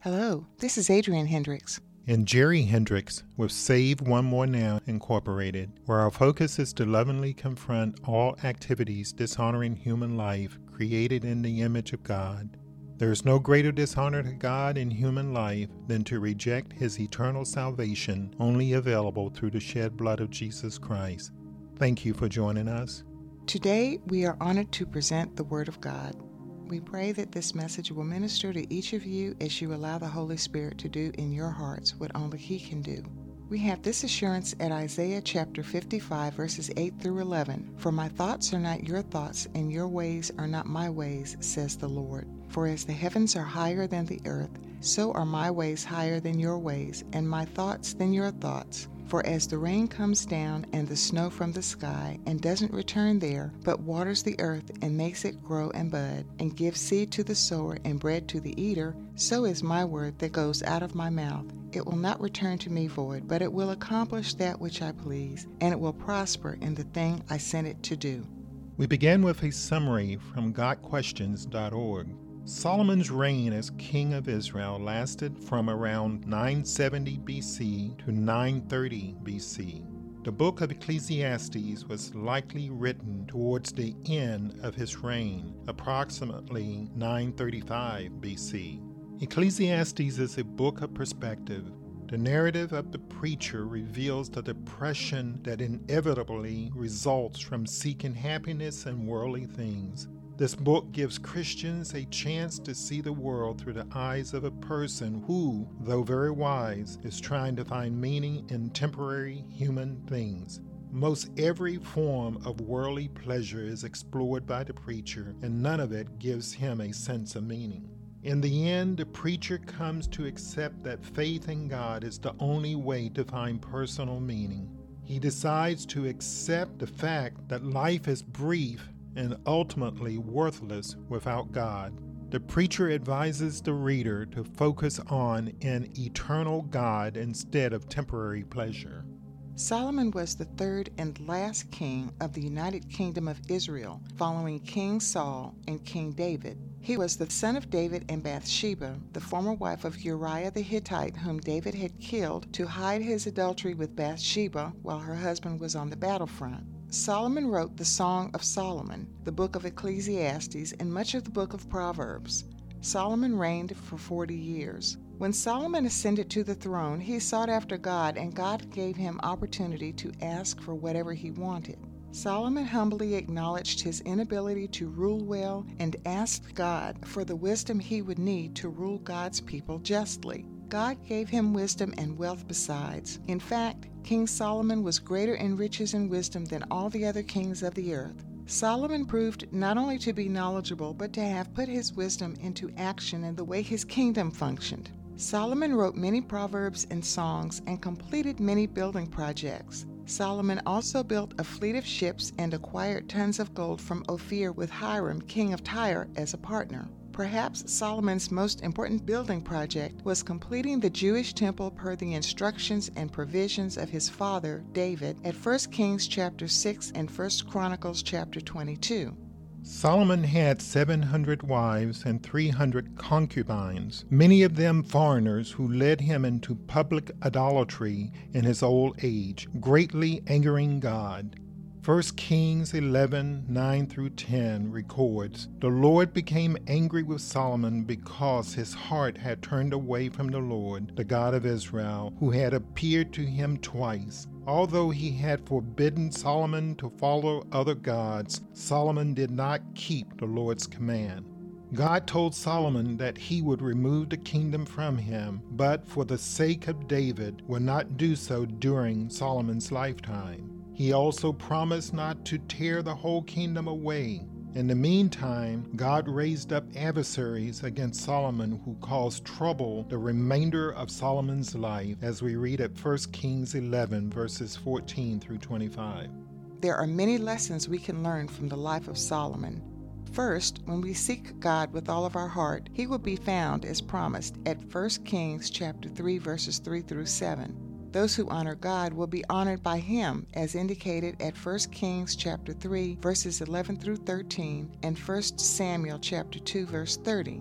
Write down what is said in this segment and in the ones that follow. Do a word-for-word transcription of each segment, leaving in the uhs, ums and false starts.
Hello, this is Adrienne Hendricks. And Jerry Hendricks with Save One More Now Incorporated, where our focus is to lovingly confront all activities dishonoring human life created in the image of God. There is no greater dishonor to God in human life than to reject His eternal salvation only available through the shed blood of Jesus Christ. Thank you for joining us. Today, we are honored to present the Word of God. We pray that this message will minister to each of you as you allow the Holy Spirit to do in your hearts what only He can do. We have this assurance at Isaiah chapter fifty-five, verses eight through eleven. For my thoughts are not your thoughts, and your ways are not my ways, says the Lord. For as the heavens are higher than the earth, so are my ways higher than your ways, and my thoughts than your thoughts. For as the rain comes down and the snow from the sky, and doesn't return there, but waters the earth and makes it grow and bud, and gives seed to the sower and bread to the eater, so is my word that goes out of my mouth. It will not return to me void, but it will accomplish that which I please, and it will prosper in the thing I sent it to do. We begin with a summary from got questions dot org. Solomon's reign as king of Israel lasted from around nine seventy B C to nine thirty B C. The book of Ecclesiastes was likely written towards the end of his reign, approximately nine thirty-five B C. Ecclesiastes is a book of perspective. The narrative of the preacher reveals the depression that inevitably results from seeking happiness in worldly things. This book gives Christians a chance to see the world through the eyes of a person who, though very wise, is trying to find meaning in temporary human things. Most every form of worldly pleasure is explored by the preacher, and none of it gives him a sense of meaning. In the end, the preacher comes to accept that faith in God is the only way to find personal meaning. He decides to accept the fact that life is brief and ultimately worthless without God. The preacher advises the reader to focus on an eternal God instead of temporary pleasure. Solomon was the third and last king of the United Kingdom of Israel, following King Saul and King David. He was the son of David and Bathsheba, the former wife of Uriah the Hittite, whom David had killed to hide his adultery with Bathsheba while her husband was on the battlefront. Solomon wrote the Song of Solomon, the book of Ecclesiastes, and much of the book of Proverbs. Solomon reigned for forty years. When Solomon ascended to the throne, he sought after God, and God gave him opportunity to ask for whatever he wanted. Solomon humbly acknowledged his inability to rule well and asked God for the wisdom he would need to rule God's people justly. God gave him wisdom and wealth besides. In fact, King Solomon was greater in riches and wisdom than all the other kings of the earth. Solomon proved not only to be knowledgeable, but to have put his wisdom into action in the way his kingdom functioned. Solomon wrote many proverbs and songs and completed many building projects. Solomon also built a fleet of ships and acquired tons of gold from Ophir with Hiram, king of Tyre, as a partner. Perhaps Solomon's most important building project was completing the Jewish temple per the instructions and provisions of his father, David, at First Kings chapter six and First Chronicles chapter twenty-two. Solomon had seven hundred wives and three hundred concubines, many of them foreigners who led him into public idolatry in his old age, greatly angering God. First Kings eleven, nine through ten records, "The Lord became angry with Solomon because his heart had turned away from the Lord, the God of Israel, who had appeared to him twice. Although he had forbidden Solomon to follow other gods, Solomon did not keep the Lord's command. God told Solomon that he would remove the kingdom from him, but for the sake of David would not do so during Solomon's lifetime. He also promised not to tear the whole kingdom away. In the meantime, God raised up adversaries against Solomon who caused trouble the remainder of Solomon's life, as we read at First Kings eleven, verses fourteen through twenty-five. There are many lessons we can learn from the life of Solomon. First, when we seek God with all of our heart, He will be found as promised at First Kings chapter three, verses three through seven. Those who honor God will be honored by Him, as indicated at First Kings chapter three, verses eleven through thirteen, and First Samuel chapter two, verse thirty.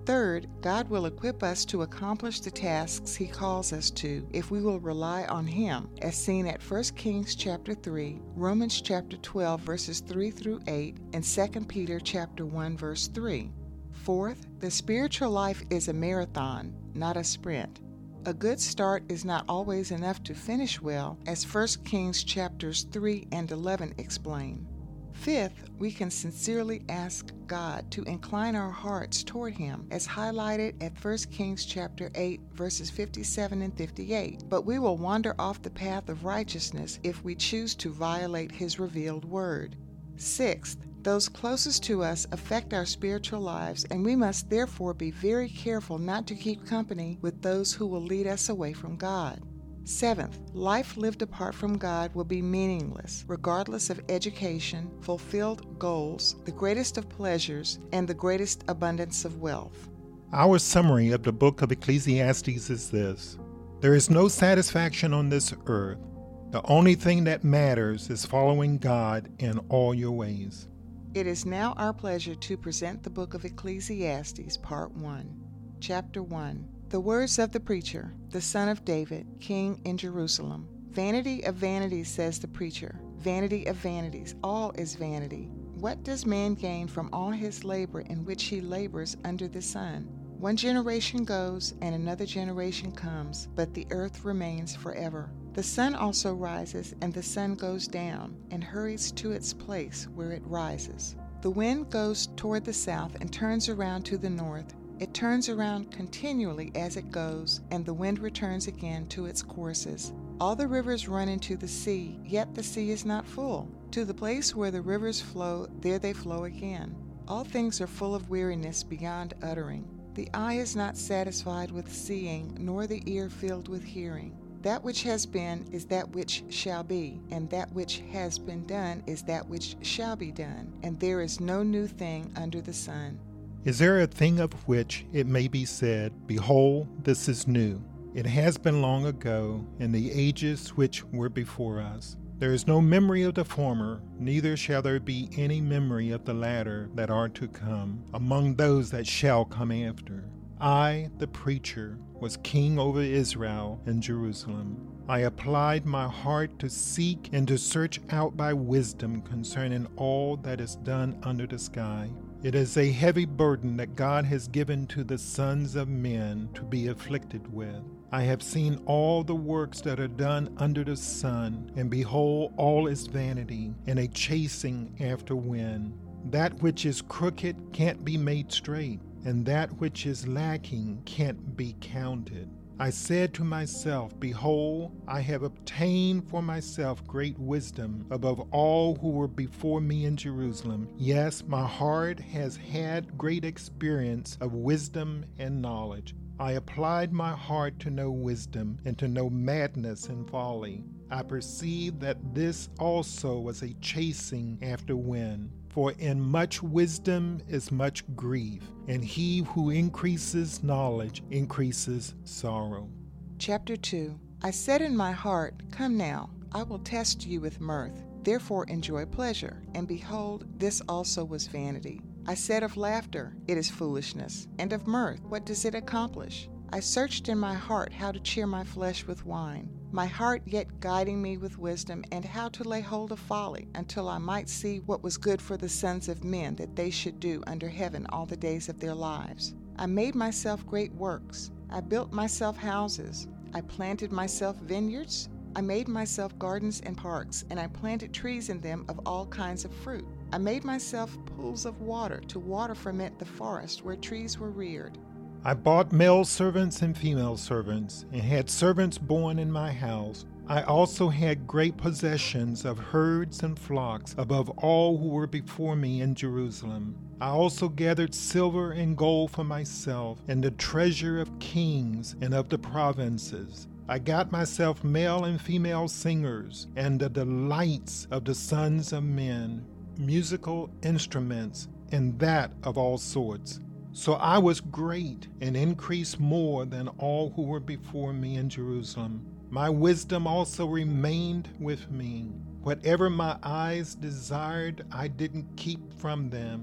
Third, God will equip us to accomplish the tasks He calls us to if we will rely on Him, as seen at First Kings chapter three, Romans chapter twelve verses three through eight, and Second Peter chapter one verse three. Fourth, the spiritual life is a marathon, not a sprint. A good start is not always enough to finish well, as First Kings chapters three and eleven explain. Fifth, we can sincerely ask God to incline our hearts toward Him, as highlighted at First Kings chapter eight, verses fifty-seven and fifty-eight. But we will wander off the path of righteousness if we choose to violate His revealed word. Sixth, those closest to us affect our spiritual lives, and we must therefore be very careful not to keep company with those who will lead us away from God. Seventh, life lived apart from God will be meaningless, regardless of education, fulfilled goals, the greatest of pleasures, and the greatest abundance of wealth. Our summary of the book of Ecclesiastes is this: there is no satisfaction on this earth. The only thing that matters is following God in all your ways. It is now our pleasure to present the book of Ecclesiastes, Part one. Chapter one. The words of the preacher, the son of David, king in Jerusalem. Vanity of vanities, says the preacher. Vanity of vanities, all is vanity. What does man gain from all his labor in which he labors under the sun? One generation goes and another generation comes, but the earth remains forever. The sun also rises, and the sun goes down, and hurries to its place where it rises. The wind goes toward the south and turns around to the north. It turns around continually as it goes, and the wind returns again to its courses. All the rivers run into the sea, yet the sea is not full. To the place where the rivers flow, there they flow again. All things are full of weariness beyond uttering. The eye is not satisfied with seeing, nor the ear filled with hearing. That which has been is that which shall be, and that which has been done is that which shall be done, and there is no new thing under the sun. Is there a thing of which it may be said, Behold, this is new? It has been long ago, in the ages which were before us. There is no memory of the former, neither shall there be any memory of the latter that are to come, among those that shall come after. I, the preacher, was king over Israel and Jerusalem. I applied my heart to seek and to search out by wisdom concerning all that is done under the sky. It is a heavy burden that God has given to the sons of men to be afflicted with. I have seen all the works that are done under the sun, and behold, all is vanity, and a chasing after wind. That which is crooked can't be made straight, and that which is lacking can't be counted. I said to myself, Behold, I have obtained for myself great wisdom above all who were before me in Jerusalem. Yes, my heart has had great experience of wisdom and knowledge. I applied my heart to know wisdom and to know madness and folly. I perceived that this also was a chasing after wind. For in much wisdom is much grief, and he who increases knowledge increases sorrow. Chapter two. I said in my heart, Come now, I will test you with mirth. Therefore enjoy pleasure. And behold, this also was vanity. I said of laughter, It is foolishness. And of mirth, what does it accomplish? I searched in my heart how to cheer my flesh with wine, my heart yet guiding me with wisdom, and how to lay hold of folly, until I might see what was good for the sons of men that they should do under heaven all the days of their lives. I made myself great works. I built myself houses. I planted myself vineyards. I made myself gardens and parks, and I planted trees in them of all kinds of fruit. I made myself pools of water to water ferment the forest where trees were reared. I bought male servants and female servants, and had servants born in my house. I also had great possessions of herds and flocks above all who were before me in Jerusalem. I also gathered silver and gold for myself, and the treasure of kings and of the provinces. I got myself male and female singers, and the delights of the sons of men, musical instruments, and that of all sorts. So I was great and increased more than all who were before me in Jerusalem. My wisdom also remained with me. Whatever my eyes desired, I didn't keep from them.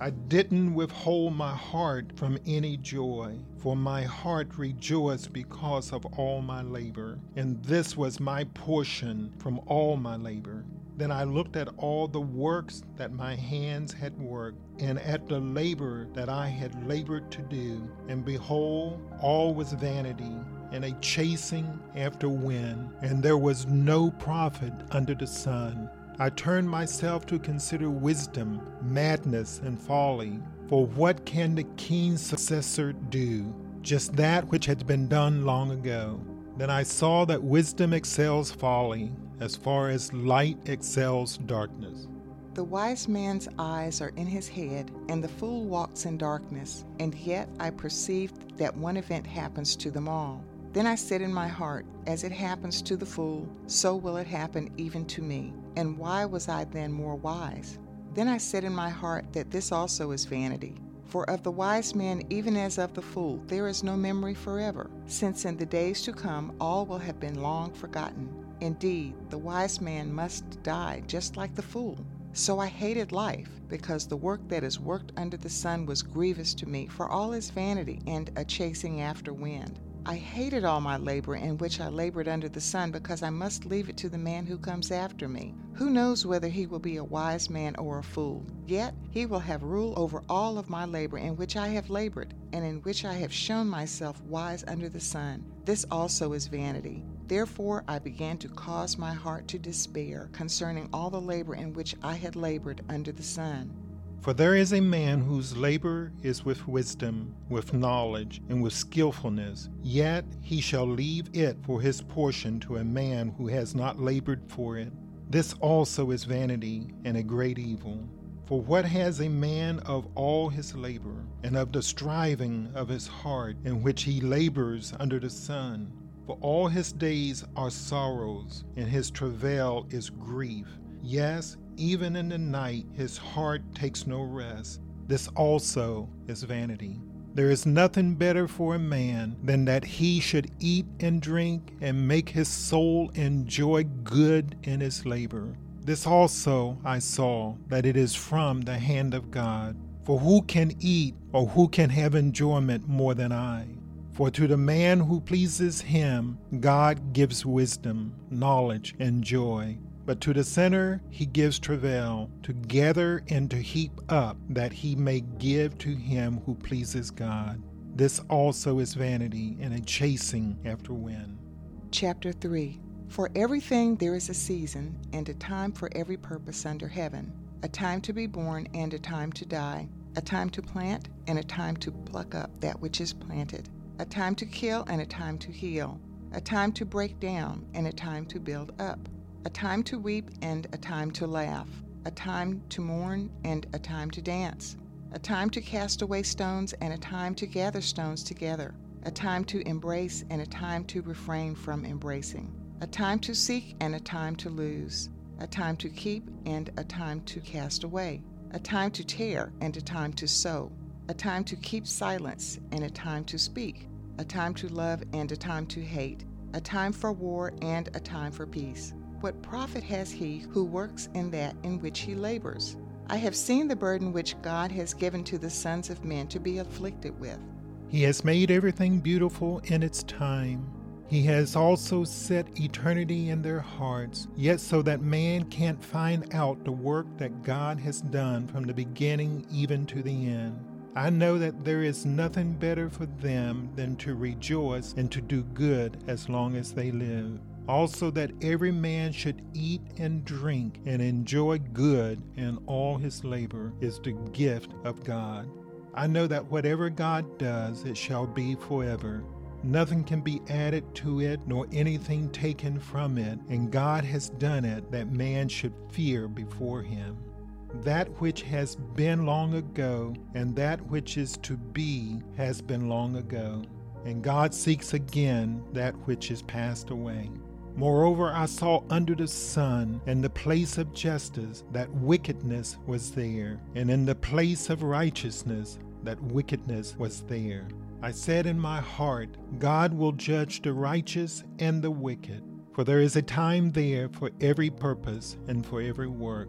I didn't withhold my heart from any joy, for my heart rejoiced because of all my labor, and this was my portion from all my labor. Then I looked at all the works that my hands had worked, and at the labor that I had labored to do, and behold, all was vanity, and a chasing after wind, and there was no profit under the sun. I turned myself to consider wisdom, madness, and folly. For what can the king's successor do? Just that which had been done long ago. Then I saw that wisdom excels folly, as far as light excels darkness. The wise man's eyes are in his head, and the fool walks in darkness. And yet I perceived that one event happens to them all. Then I said in my heart, as it happens to the fool, so will it happen even to me. And why was I then more wise? Then I said in my heart that this also is vanity. For of the wise man, even as of the fool, there is no memory forever, since in the days to come all will have been long forgotten. Indeed, the wise man must die just like the fool. So I hated life, because the work that is worked under the sun was grievous to me, for all is vanity and a chasing after wind. I hated all my labor in which I labored under the sun, because I must leave it to the man who comes after me. Who knows whether he will be a wise man or a fool? Yet he will have rule over all of my labor in which I have labored, and in which I have shown myself wise under the sun. This also is vanity. Therefore I began to cause my heart to despair concerning all the labor in which I had labored under the sun. For there is a man whose labor is with wisdom, with knowledge, and with skillfulness, yet he shall leave it for his portion to a man who has not labored for it. This also is vanity and a great evil. For what has a man of all his labor, and of the striving of his heart, in which he labors under the sun? For all his days are sorrows, and his travail is grief. Yes, even in the night his heart takes no rest. This also is vanity. There is nothing better for a man than that he should eat and drink and make his soul enjoy good in his labor. This also I saw, that it is from the hand of God. For who can eat or who can have enjoyment more than I? For to the man who pleases him, God gives wisdom, knowledge, and joy. But to the sinner he gives travail, to gather and to heap up, that he may give to him who pleases God. This also is vanity and a chasing after wind. Chapter three. For everything there is a season, and a time for every purpose under heaven, a time to be born and a time to die, a time to plant and a time to pluck up that which is planted, a time to kill and a time to heal, a time to break down and a time to build up, a time to weep and a time to laugh, a time to mourn and a time to dance, a time to cast away stones and a time to gather stones together, a time to embrace and a time to refrain from embracing, a time to seek and a time to lose, a time to keep and a time to cast away, a time to tear and a time to sow, a time to keep silence and a time to speak, a time to love and a time to hate, a time for war and a time for peace. What profit has he who works in that in which he labors? I have seen the burden which God has given to the sons of men to be afflicted with. He has made everything beautiful in its time. He has also set eternity in their hearts, yet so that man can't find out the work that God has done from the beginning even to the end. I know that there is nothing better for them than to rejoice and to do good as long as they live. Also that every man should eat and drink and enjoy good, and all his labor is the gift of God. I know that whatever God does, it shall be forever. Nothing can be added to it, nor anything taken from it, and God has done it that man should fear before him. That which has been long ago, and that which is to be, has been long ago, and God seeks again that which is passed away. Moreover, I saw under the sun, in the place of justice, that wickedness was there, and in the place of righteousness, that wickedness was there. I said in my heart, God will judge the righteous and the wicked, for there is a time there for every purpose and for every work.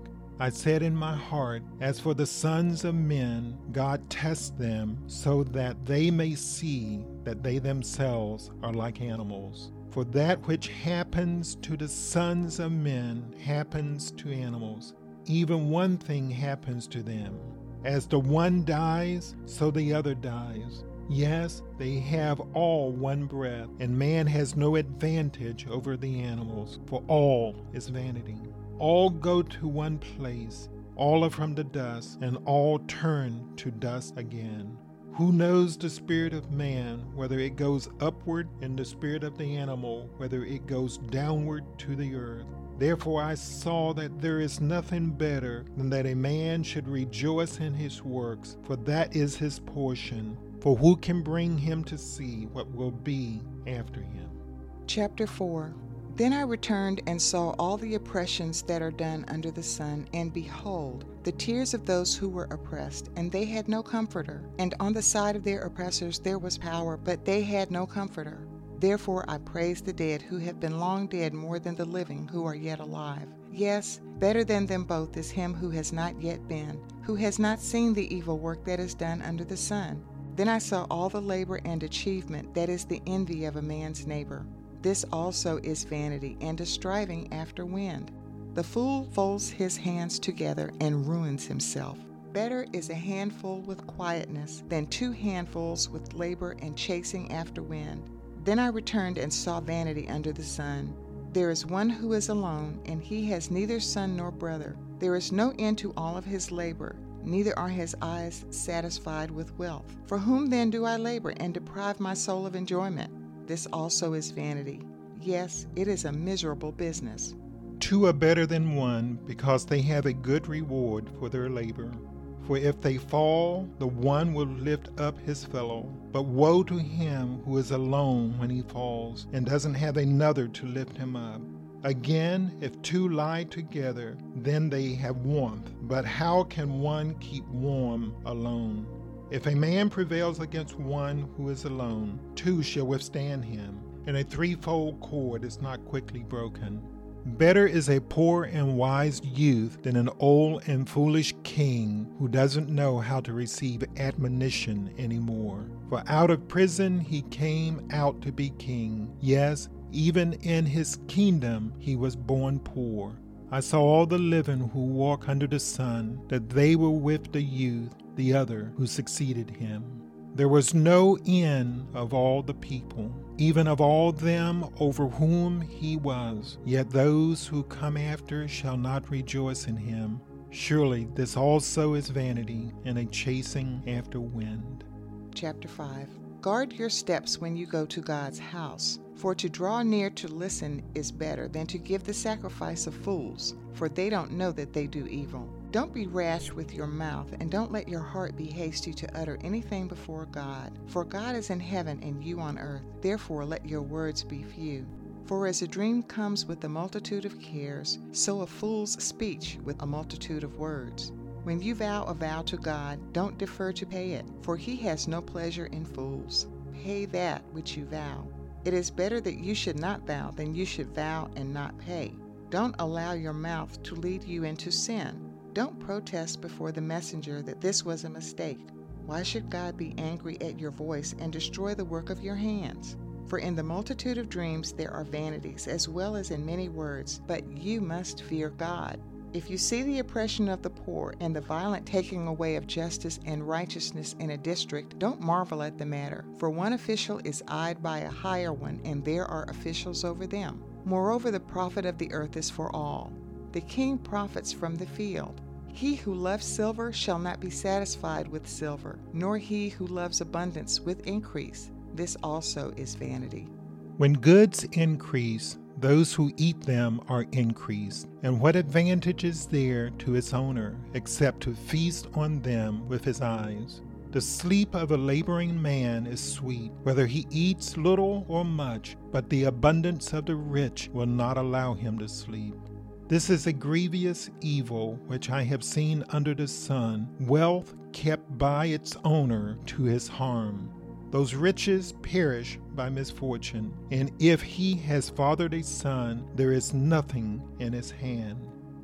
I said in my heart, as for the sons of men, God tests them so that they may see that they themselves are like animals. For that which happens to the sons of men happens to animals. Even one thing happens to them. As the one dies, so the other dies. Yes, they have all one breath, and man has no advantage over the animals, for all is vanity. All go to one place, all are from the dust, and all turn to dust again. Who knows the spirit of man, whether it goes upward, and the spirit of the animal, whether it goes downward to the earth? Therefore I saw that there is nothing better than that a man should rejoice in his works, for that is his portion. For who can bring him to see what will be after him? Chapter four. Then I returned and saw all the oppressions that are done under the sun, and behold, the tears of those who were oppressed, and they had no comforter. And on the side of their oppressors there was power, but they had no comforter. Therefore I praise the dead who have been long dead more than the living who are yet alive. Yes, better than them both is him who has not yet been, who has not seen the evil work that is done under the sun. Then I saw all the labor and achievement that is the envy of a man's neighbor. This also is vanity and a striving after wind. The fool folds his hands together and ruins himself. Better is a handful with quietness than two handfuls with labor and chasing after wind. Then I returned and saw vanity under the sun. There is one who is alone, and he has neither son nor brother. There is no end to all of his labor, neither are his eyes satisfied with wealth. For whom then do I labor and deprive my soul of enjoyment? This also is vanity. Yes, it is a miserable business. Two are better than one, because they have a good reward for their labor. For if they fall, the one will lift up his fellow. But woe to him who is alone when he falls, and doesn't have another to lift him up. Again, if two lie together, then they have warmth. But how can one keep warm alone? If a man prevails against one who is alone, two shall withstand him, and a threefold cord is not quickly broken. Better is a poor and wise youth than an old and foolish king who doesn't know how to receive admonition anymore. For out of prison he came out to be king. Yes, even in his kingdom he was born poor. I saw all the living who walk under the sun, that they were with the youth, the other who succeeded him. There was no end of all the people, even of all them over whom he was. Yet those who come after shall not rejoice in him. Surely this also is vanity and a chasing after wind. Chapter five. Guard your steps when you go to God's house, for to draw near to listen is better than to give the sacrifice of fools, for they don't know that they do evil. Don't be rash with your mouth, and don't let your heart be hasty to utter anything before God. For God is in heaven and you on earth. Therefore let your words be few. For as a dream comes with a multitude of cares, so a fool's speech with a multitude of words. When you vow a vow to God, don't defer to pay it, for he has no pleasure in fools. Pay that which you vow. It is better that you should not vow than you should vow and not pay. Don't allow your mouth to lead you into sin. Don't protest before the messenger that this was a mistake. Why should God be angry at your voice and destroy the work of your hands? For in the multitude of dreams there are vanities, as well as in many words, but you must fear God. If you see the oppression of the poor and the violent taking away of justice and righteousness in a district, don't marvel at the matter, for one official is eyed by a higher one, and there are officials over them. Moreover, the profit of the earth is for all. The king profits from the field. He who loves silver shall not be satisfied with silver, nor he who loves abundance with increase. This also is vanity. When goods increase, those who eat them are increased. And what advantage is there to its owner, except to feast on them with his eyes? The sleep of a laboring man is sweet, whether he eats little or much, but the abundance of the rich will not allow him to sleep. This is a grievous evil which I have seen under the sun, wealth kept by its owner to his harm. Those riches perish by misfortune, and if he has fathered a son, there is nothing in his hand.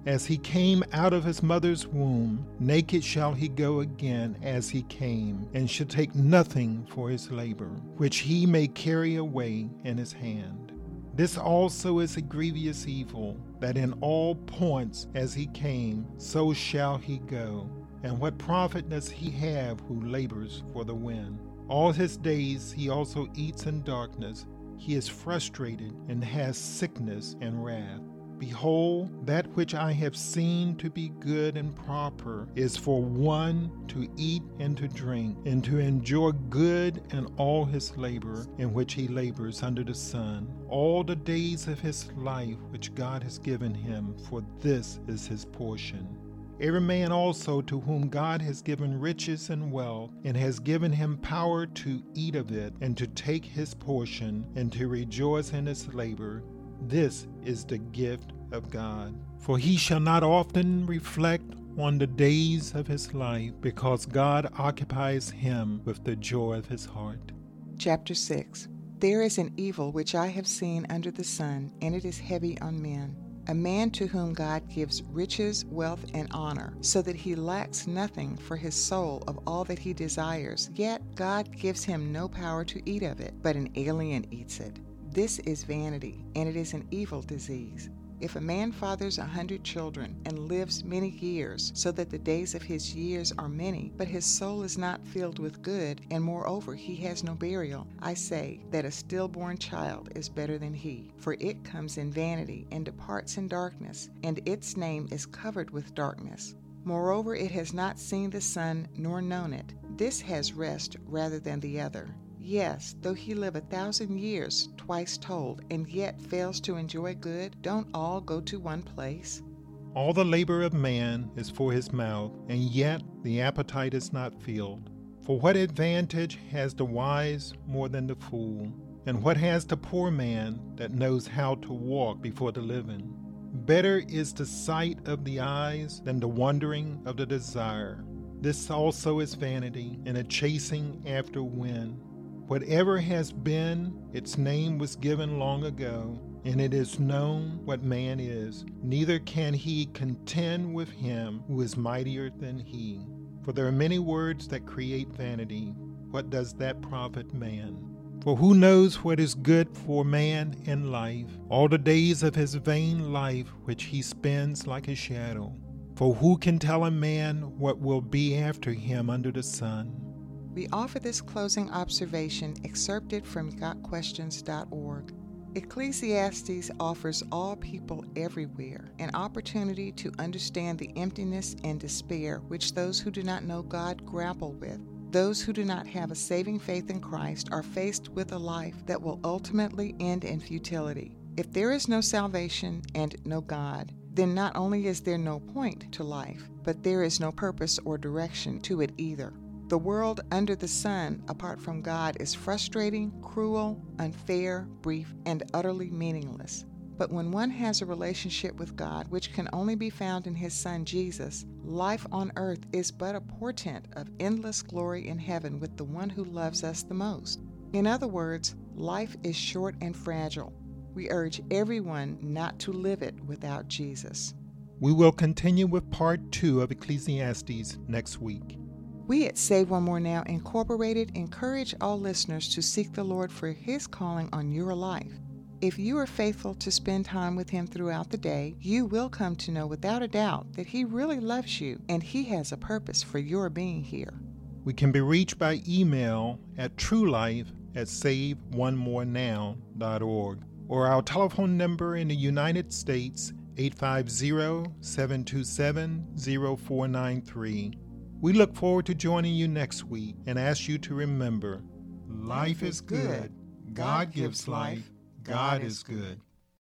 As he came out of his mother's womb, naked shall he go again as he came, and shall take nothing for his labor, which he may carry away in his hand. This also is a grievous evil, that in all points as he came, so shall he go. And what profit does he have who labors for the wind? All his days he also eats in darkness. He is frustrated and has sickness and wrath. Behold, that which I have seen to be good and proper is for one to eat and to drink, and to enjoy good in all his labor in which he labors under the sun, all the days of his life which God has given him, for this is his portion. Every man also to whom God has given riches and wealth, and has given him power to eat of it, and to take his portion, and to rejoice in his labor, this is the gift of God. For he shall not often reflect on the days of his life, because God occupies him with the joy of his heart. Chapter six. There is an evil which I have seen under the sun, and it is heavy on men. A man to whom God gives riches, wealth, and honor, so that he lacks nothing for his soul of all that he desires, yet God gives him no power to eat of it, but an alien eats it. This is vanity, and it is an evil disease. If a man fathers a hundred children and lives many years, so that the days of his years are many, but his soul is not filled with good, and moreover he has no burial, I say that a stillborn child is better than he, for it comes in vanity and departs in darkness, and its name is covered with darkness. Moreover, it has not seen the sun nor known it. This has rest rather than the other. Yes, though he live a thousand years, twice told, and yet fails to enjoy good, don't all go to one place? All the labor of man is for his mouth, and yet the appetite is not filled. For what advantage has the wise more than the fool? And what has the poor man that knows how to walk before the living? Better is the sight of the eyes than the wandering of the desire. This also is vanity, and a chasing after wind. Whatever has been, its name was given long ago, and it is known what man is. Neither can he contend with him who is mightier than he. For there are many words that create vanity. What does that profit man? For who knows what is good for man in life, all the days of his vain life which he spends like a shadow? For who can tell a man what will be after him under the sun? We offer this closing observation excerpted from got questions dot org. Ecclesiastes offers all people everywhere an opportunity to understand the emptiness and despair which those who do not know God grapple with. Those who do not have a saving faith in Christ are faced with a life that will ultimately end in futility. If there is no salvation and no God, then not only is there no point to life, but there is no purpose or direction to it either. The world under the sun, apart from God, is frustrating, cruel, unfair, brief, and utterly meaningless. But when one has a relationship with God, which can only be found in His Son Jesus, life on earth is but a portent of endless glory in heaven with the one who loves us the most. In other words, life is short and fragile. We urge everyone not to live it without Jesus. We will continue with part two of Ecclesiastes next week. We at Save One More Now Incorporated encourage all listeners to seek the Lord for His calling on your life. If you are faithful to spend time with Him throughout the day, you will come to know without a doubt that He really loves you and He has a purpose for your being here. We can be reached by email at truelife at save one more now dot org or our telephone number in the United States, eight five zero, seven two seven, zero four nine three. We look forward to joining you next week and ask you to remember, life is good, God gives life, God is good.